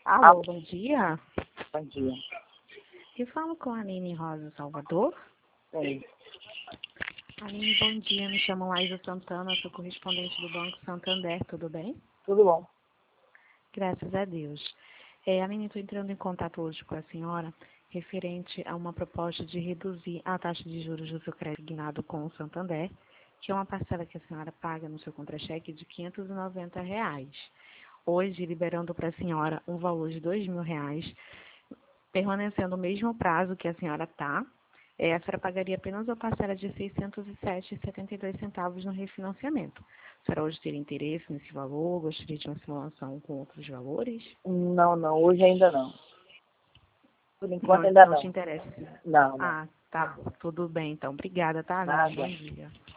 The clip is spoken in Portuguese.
Alô, bom dia. Bom dia. Eu falo com a Aline Rosa Salvador. Sim. Aline, bom dia. Me chamo Laísa Santana, sou correspondente do Banco Santander, tudo bem? Tudo bom. Graças a Deus. Aline, estou entrando em contato hoje com a senhora referente a uma proposta de reduzir a taxa de juros do seu crédito guinado com o Santander, que é uma parcela que a senhora paga no seu contra-cheque de R$ 590. Hoje, liberando para a senhora um valor de R$ 2.000, permanecendo o mesmo prazo que a senhora está, a senhora pagaria apenas a parcela de R$ 607,72 no refinanciamento. A senhora hoje teria interesse nesse valor? Gostaria de uma simulação com outros valores? Não, hoje ainda não. Por enquanto Não, ainda não te não. interessa. Não. Ah, tá. Tudo bem, então. Obrigada, tá, Aline? Nada. Bom dia.